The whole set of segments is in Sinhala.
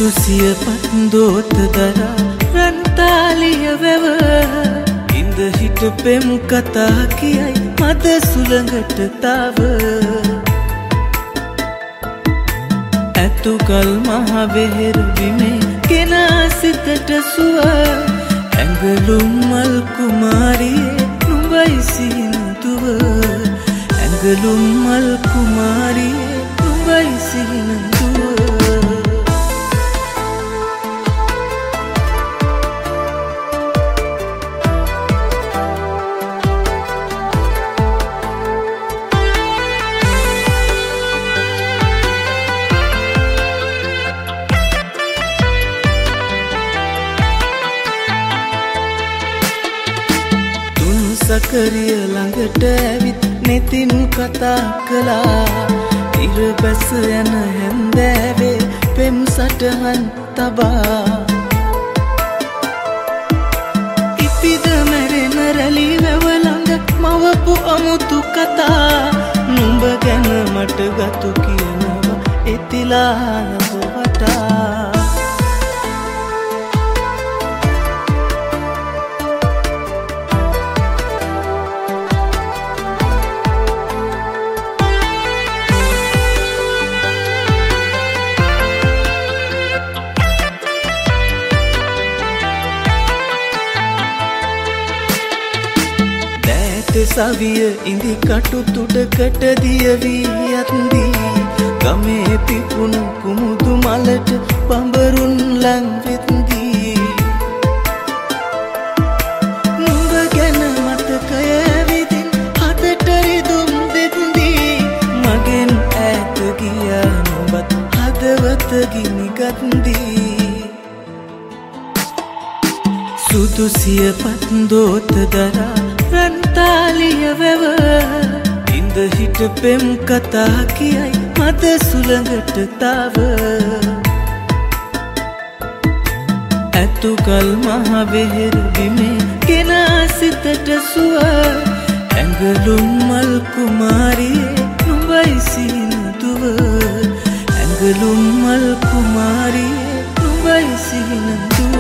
සුදුසිය පන්දෝත දරා රන්තාලිය වැව ඉඳ හිට පෙම් කතා කියයි මද සුළඟට තාව ඇතුකල් මහවෙහෙර බිමේ ගෙනා සිතට සුව ඇඟලුම් මල් කුමාරියේ නුඹයි සිහිනදුව ඇඟලුම් මල් කුමාරියේ නුඹයි සිහිනදුව සකරිය ළඟට ඇවිත් නෙතින් කතා කළා ඉර බැස යන හැන්දෑවේ පෙම් සටහන් තබා ඉපිද මැරෙන රැලි වැව ළඟ මවපු අමුතු කතා නුඹ ගැන මට ගතු කියනවා එතිලා වටා සවිය ඉඳි කටු තුඩකට දියවී යත්දී ගමේ පිපුණු කුමුදු මලට පඹරුන් ලං වෙත්දී නුඹ ගැන මතකය විදින් හදට රිදුම් දෙත්දී මගෙන් ඈත ගියා නුඹත් හදවත ගිනිගත්දී සුදුසිය පන්දෝත දරා රන්තාලිය වැව ඉඳ හිට පෙම් කතා කියයි මද සුළඟට තාව ඇතුකල් මහවෙහෙර බිමේ ගෙනා සිතට සුව ඇඟලුම් මල් කුමාරියේ නුඹයි සිහිනදුව ඇඟලුම් මල් කුමාරියේ නුඹයි සිහිනදුව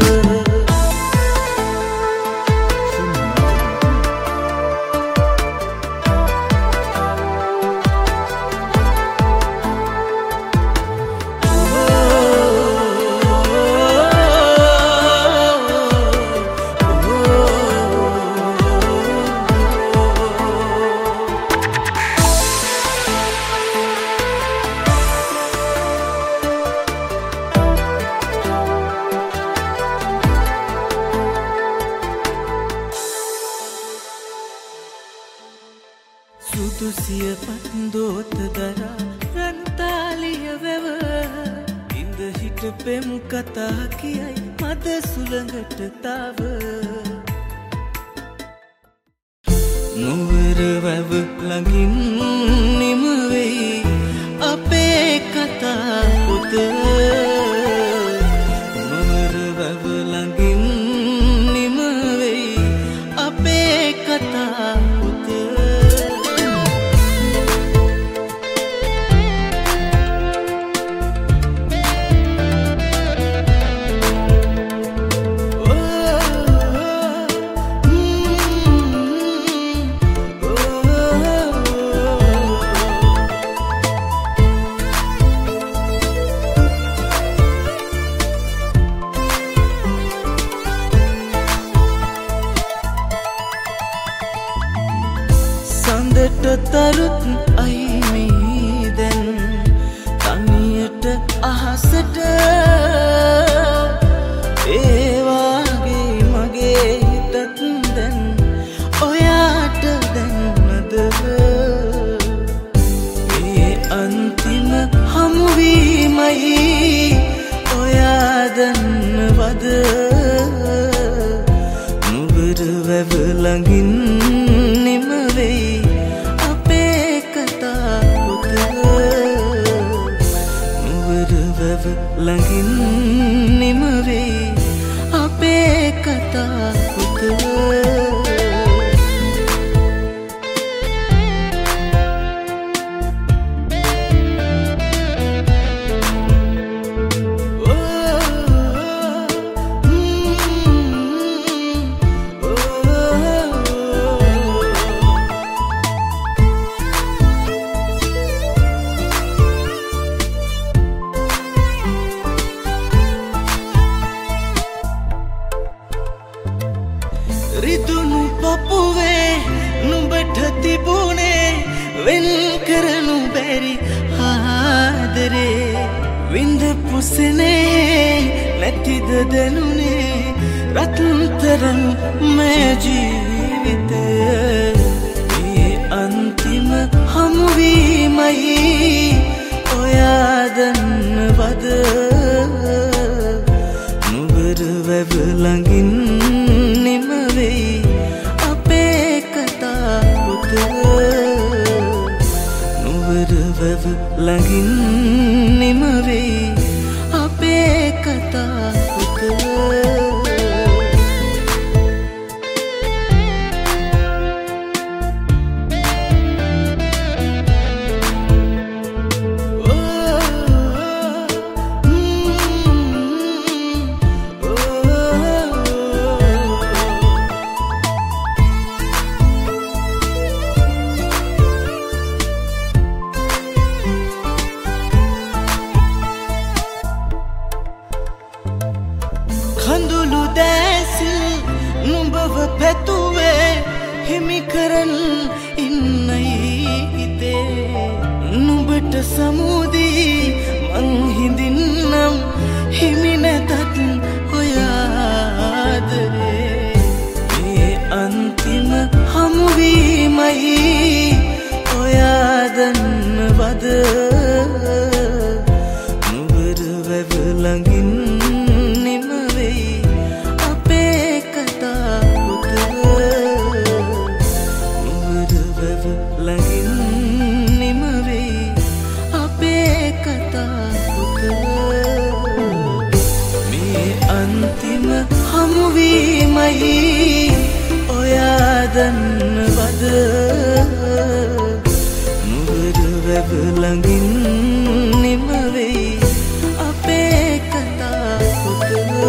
සුදුසිය පන්දෝත දරා රන්තාලිය වැව ඉඳ හිට පෙම් කතා කියයි මද සුළඟට තාව නුවර වැව ළඟින් නිම වෙයි අපේ කතා පොත නුවර වැව ළඟින් නිම වෙයි අපේ කතා තරුත් අයිමී දැන් තනියට අහසට ඒවාගේ මගේ හිතත් දැන් ඔයාට දැන්නද මේ අන්තිම හමුවීමයි ඔයා දන්නවද නුඹර වැව ළඟින් නිම වෙයි ළඟින් නිම වෙයි අපේ කතා පුත Oh රිදුණු පපුවේ නුඹට තිබුණේ වෙන් කරනු බැරි ආදරේ විඳපු සෙනේ නැතිද දැනුනේ රත්තරන් මේ ජීවිතේ මේ අන්තිම හමුවීමයි ඔයා දන්නවද නුඹර වැව ළඟින් නිම වෙයි අපේ කතා පුත නුඹර වැව ළඟින් නිම වෙයි අපේ කතා පුත කඳුළු දැසිල් නුඹව පැතුවේ හිමි කරන් ඉන්නයි හිතේ නුඹට සමුදී මං හිඳින්නම් හිමි නැතත් ඔයාදරේ මේ අන්තිම හමුවීමයි ඔයා දන්නවද නුඹර වැව ළඟින් හමුවීමයි ඔයා දන්නවද නුඹර වැව ළඟින් නිම වෙයි අපේ කතා පුත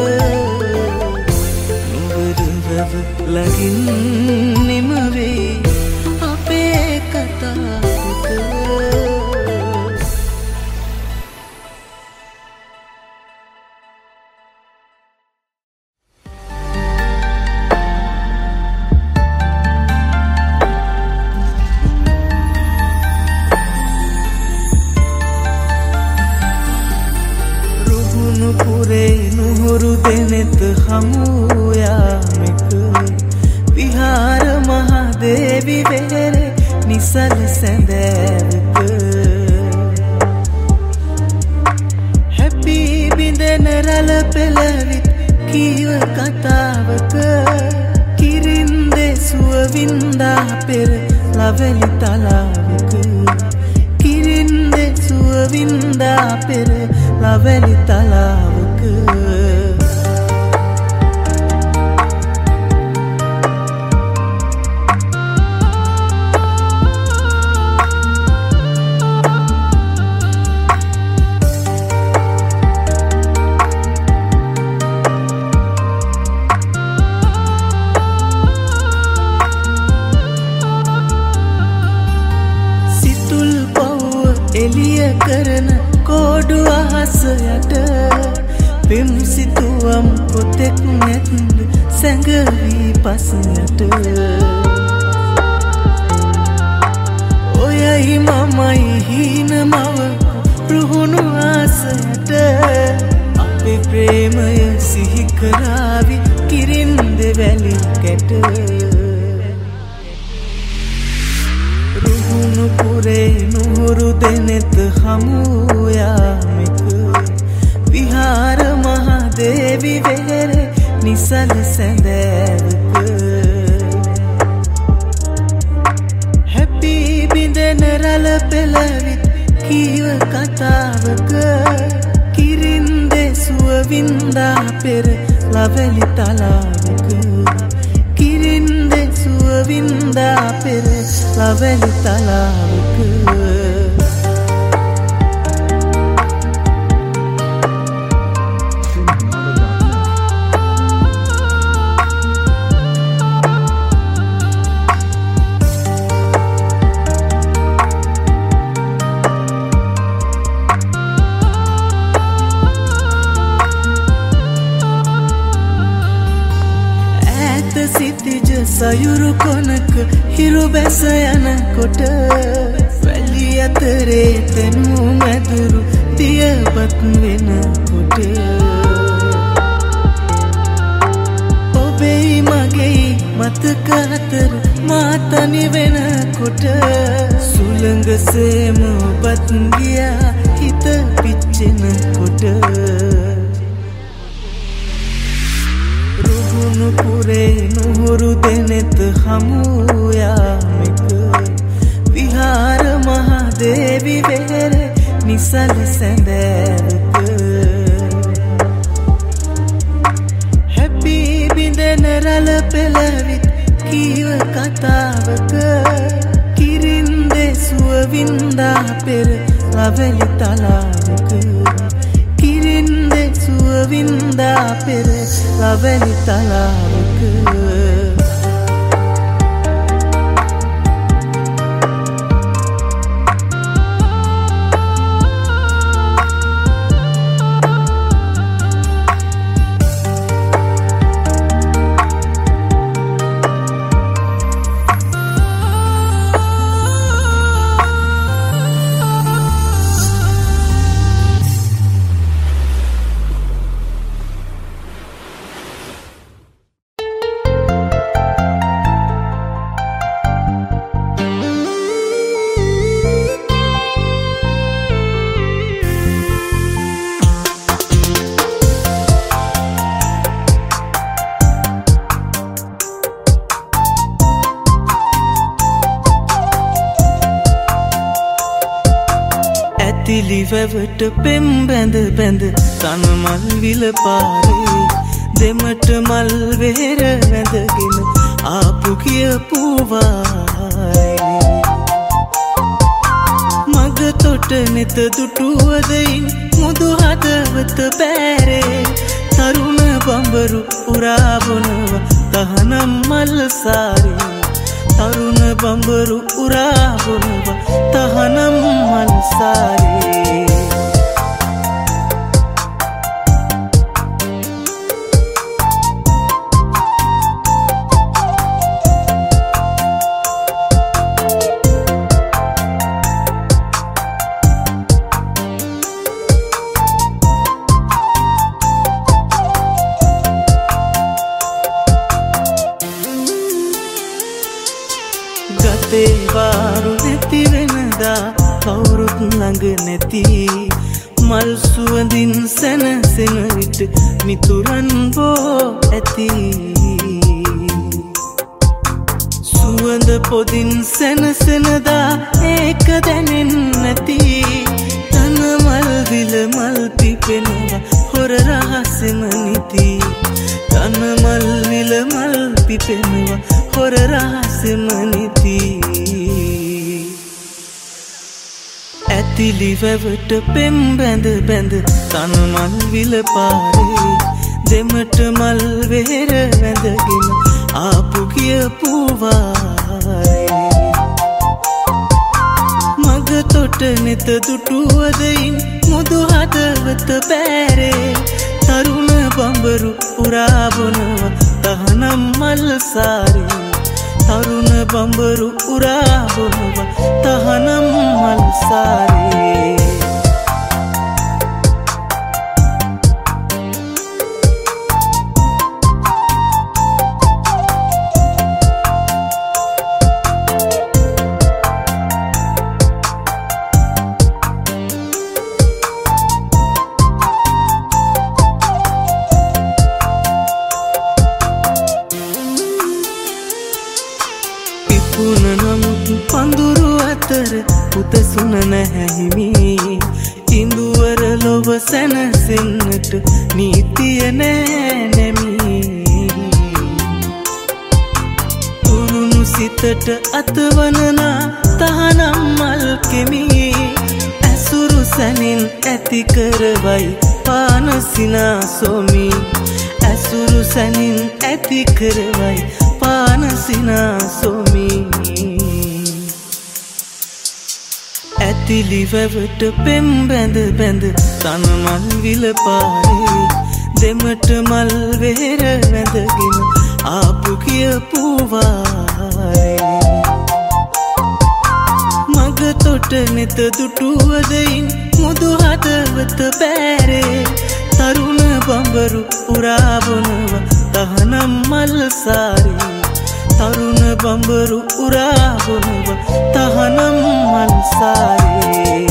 නුඹර වැව ළඟින් නිම වෙයි අපේ කතා පුත නුහුරු දෙනෙත හමුයාමක විහාර මහදේවි වෙහෙරේ නිසල සැඳෑවක හැපි බිඳෙන රළ පෙළවිත් කීව කතාවක කිරින්දේ සුව වින්දා පෙර ලවැලි තලාවක කිරින්දේ සුව වින්දා පෙර ලවැලි තලාවක සිතුල් පව්ව එළිය කරන කෝඩු අහස යට පෙම් සිතුවම් පොතෙක් නැත්ද සැඟවී පස යට ඔයයි මමයි හීන මව රුහුණු ආස යට අපේ ප්‍රේමය සිහි කරාවි කිරින්ද වැලි කැට රුහුණු පුරේ නුහුරු දෙනෙත හමුයාමක විහාර මහදේවි වෙහෙරේ නිසල සැඳෑවක හැපි බිඳෙන රළ පෙළවිත් කීව කතාවක කිරින්දේ සුව වින්දා පෙර ලවැලි තලාවක කිරින්දේ සුව වින්දා පෙර ලවැලි තලාවක ඇත සිතිජ සයුරු කොනක හිරු බැස යනකොට වැලි අතරේ තෙනු මැදුරු දියපත් වෙනකොට ඔබේ මගේ මතක අතර මා තනි වෙනකොට සුළඟසේම ඔබත් ගියා හිත පිච්චෙනකොට පුරේ නුහුරු දෙනෙත හමුයාමික විහාර මහදේවි වෙහෙර නිසල සැඳෑවක හැපි බිඳෙන රළ පෙළවිත් කීව කතාවක කිරින්දේ සුව වින්දා පෙර ලවැලි තලාවක කිරින්දේ සුව වින්දා පෙර ලවැලි තලාවක වැවට පෙම් බැඳ බැඳ තනමල් විල පාරේ දෙමට මල් වෙහෙර වැඳගෙන ආපු කියපුවායි මග තොට නෙත දුටුවදයින් මුදු හදවත බෑරේ තරුණ බඹරු උරා බොනවා තහනම් මල් සාරේ තරුණ බඹරු උරා බොනවා තහනම් මල් සාරේ වාරු නැති වෙනදා කවුරුත් ළඟ නැති මල් සුවඳින් සැනසෙන විට මිතුරන් බෝ ඇති සුවඳ පොදින් සැනසෙනදා ඒක දැනෙන් නැති තන මල් විල මල් පිපෙනවා හොර රහසෙම නිති තන මල් විල මල් පිපෙනවා හොර රහසෙම නිති ඇතිලි වැවට පෙම් බැඳ බැඳ තනමල් විල පාරේ දෙමට මල් වෙහෙර වැඳගෙන ආපු කියපුවායි මග තොට නෙත දුටුවදයින් මුදු හදවත බෑරේ තරුණ බඹරු උරා බොනවා තහනම් මල් සාරේ තරුණ බඹරු උරා බොනවා තහනම් මල් සාරේ පඳුරු අතර පුතසුන නැහැහිමි ඉඳුවර ලොව සැනසෙන්නට නීතිය නෑ නැමි තුරුණු සිතට අතවනනා තහනම් මල් කෙමි ඇසුරු සැනින් ඇති කරවයි පානසිනා සොමි ඇසුරු සැනින් ඇති කරවයි පානසිනා සොමි ඇතිලි වැවට පෙම් බැඳ බැඳ තනමල් විල පාරේ දෙමට මල් වෙහෙර වැඳගෙන ආපු පූවාරේ මග තොට නෙත දුටුවදයින් මුදු හදවත බෑරේ තරුණ බඹරු උරාබොනව තහනම් මල්සාරේ තරුණ බඹරු උරාබොනව තහනම් මල්සාරේ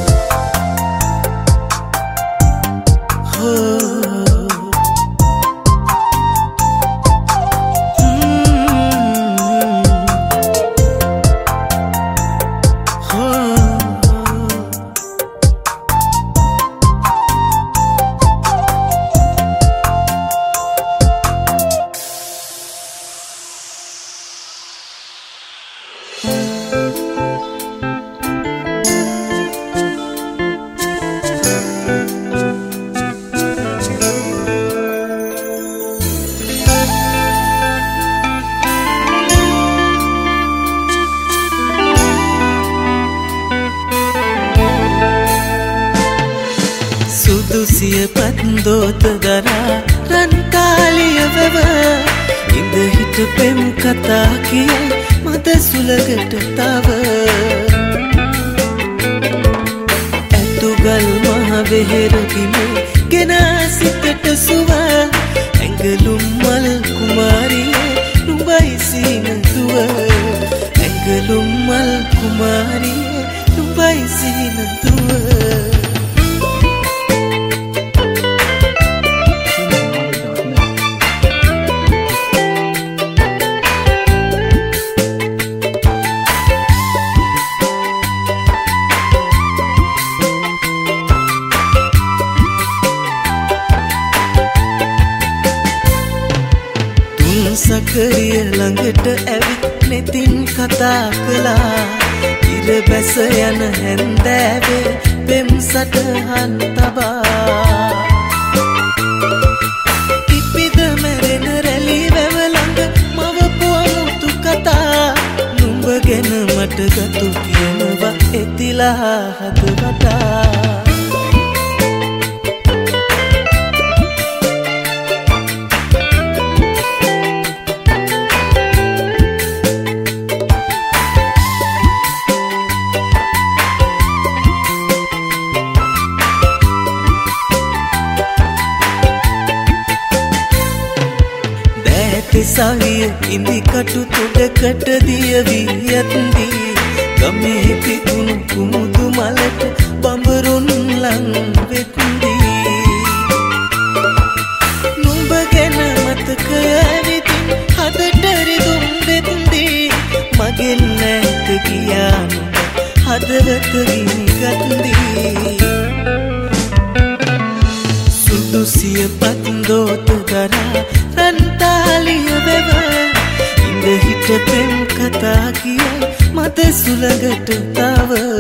සිය පත්දෝත දරා රන්කාලිය වැව ඉඳ හිට පෙම් කතා කියයි මද සුළගට තව ඇතුගල් මහවෙහෙරගිනේ ගෙනා සිතට සුව ඇඟලුම් මල් කුමාරිය නුඹයි සීනදුව ඇඟලුම් මල් කුමාරිය නුඹයි සීනදුව සකරිය ළඟට ඇවිත් නෙතින් කතා කළා ඉර බැස යන හැන්දෑවේ පෙම් සටහන් තබා ඉපිද මැරෙන රැලි වැව ළඟ මවපු අමුතු කතා නුඹ ගැන මට ගතු කියනවා එතිලා හදවතා සවිය ඉදිකටු තොඩකට දියවී යත්දී ගමේ පිපුණු කුමුදු මලට බඹරුන් ලං වෙත්දී නුඹ ගැන මතකය ඇවිදින් හදට රිදුම් වෙත්දී මගෙන් නැත ගියා නුඹ හදවත ගිනිගත්දී සුදුසිය පත්දෝත දරා රන්තාලිය වැව ඉඳ හිට පෙම් කතා කියයි මද සුළඟට තව